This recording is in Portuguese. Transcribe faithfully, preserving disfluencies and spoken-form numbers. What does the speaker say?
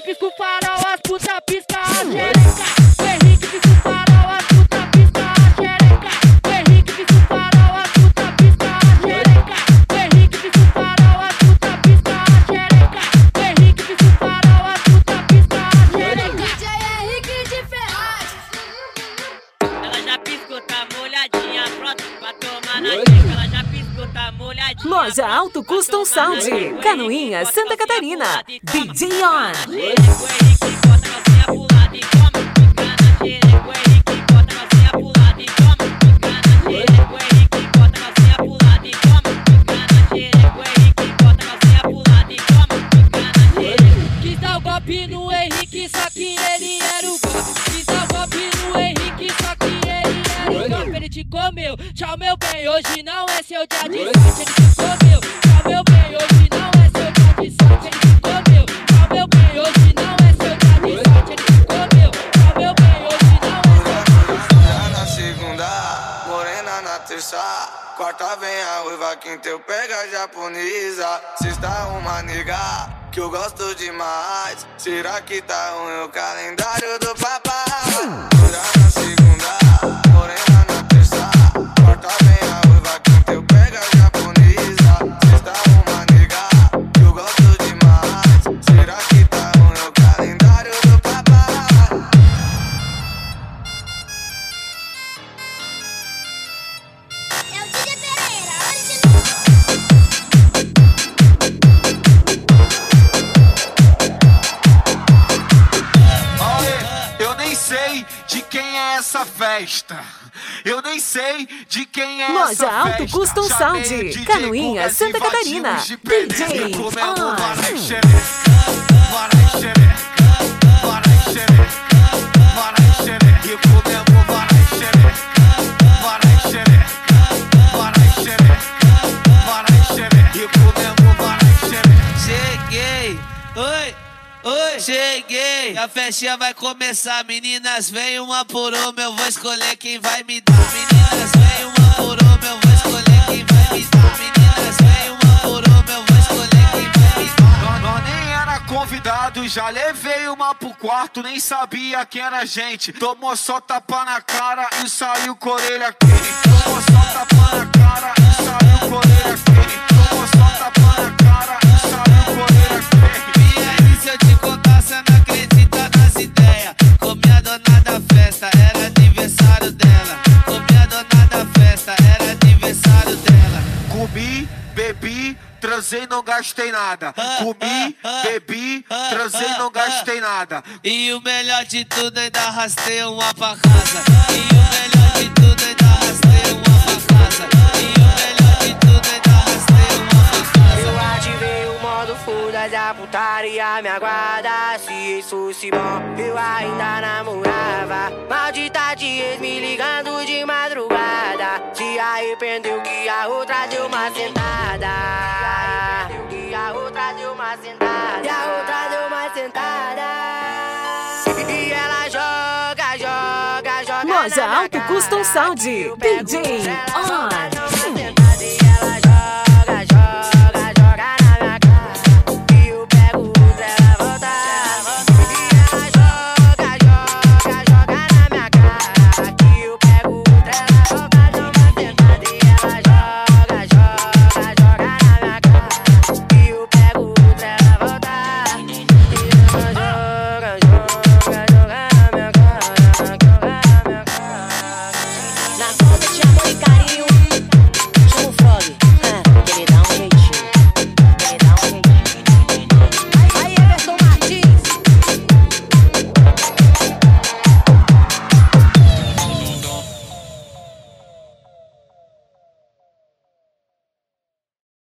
fiz com o farol, as puta pisca a xereca. O Henrique fiz com o farol, as puta pisca a xereca. O Henrique fiz com o farol, as puta pisca a xereca. O Henrique fiz com o farol, as puta pisca a xereca. O Henrique fiz com o farol, as puta pisca a xereca. D J Henrique de Ferraz. Ela já piscou, tá molhadinha, pronto pra tomar na dica. Ela já piscou, tá molhadinha. Loja Alto Custom Sound, Canoinha, Santa Catarina. D J On. O Henrique bota a calcinha pro lado e toma, fica na xereca. O Henrique bota a calcinha pro lado e toma, fica na xereca. O Henrique bota a calcinha pro lado e toma, fica na xereca. O Henrique bota a calcinha pro lado e toma, fica na xereca. Quis dar o golpe no Henrique, só que ele era o golpe. Quis dar o golpe no Henrique, só que ele era o golpe. Ele te comeu, tchau meu bem, hoje não é seu dia de sorte. Ele te comeu, tchau meu bem, hoje não é seu dia de sorte. Ele te comeu, tchau meu bem, hoje não é seu dia de sorte. Ele te comeu, tchau meu bem, hoje não é seu dia de sorte. Na segunda, morena na terça, quarta vem a ruiva, quinta eu pego a japonesa. Sexta uma nega que eu gosto demais. Será que tá ruim o calendário do papai? Loira na segunda, morena na terça, quarta vem a ruiva, quinta eu pego a japonesa. Sexta uma nega que eu gosto demais. Será que tá ruim o calendário do papai? É o D J Pereira, original. Eu nem sei de quem é essa festa. Eu nem sei de quem é Loja essa Alto festa. Custom Chamei Sound, D J Canoinha, Gugas, Santa invadimos Catarina. de D J Peneira, comemos On. varai xereca, varai xereca, varai xereca, varai xereca. E comemos varai xereca, varai xereca, varai xereca, varai xereca. E comemos varai xereca. Cheguei, oi, oi, cheguei. A festinha vai começar, meninas, vem uma por uma, eu vou escolher quem vai me dar. Meninas, vem uma por uma, eu vou escolher quem vai me dar. Meninas, vem uma por uma, eu vou escolher quem vai me dar. Nós, nós nem era convidado, já levei uma pro quarto, nem sabia quem era a gente. Tomou só tapa na cara e saiu com a orelha quente. Tomou só tapa na cara e saiu com a orelha quente. Tomou só tapa na cara e saiu com a orelha quente. E aí, se eu te contar, cê não acredita nas ideias. Comi a dona da festa, era aniversário dela. Comi a dona da festa, era aniversário dela. Comi, bebi, transei, não gastei nada. Comi, bebi, transei, não gastei nada. E o melhor de tudo, ainda arrastei uma pra casa. E o melhor de tudo, ainda arrastei uma pra casa. E o melhor de tudo, ainda arrastei uma pra casa. Eu ativei o modo foda-se, a putaria me aguarda. Se isso fosse bom, eu ainda namorava. Maldita de ex me ligando de madrugada. Se arrependeu que a outra deu uma sentada. Se arrependeu que a outra deu uma sentada. E a outra deu uma sentada. E ela joga, joga, joga. Loja na minha Alto Custom cara. Sound, Eu D pego J ela, On. ela dá uma sentada. E ela joga, joga, joga na minha cara. E eu pego outra, ela volta. E ela joga, joga, joga na minha cara. E eu pego outra, ela volta, dá uma sentada. E ela joga, joga, joga na minha cara. E eu pego outra, ela volta. E ela joga, joga, joga na minha cara. Joga na minha cara. Na conta de amor e carinho,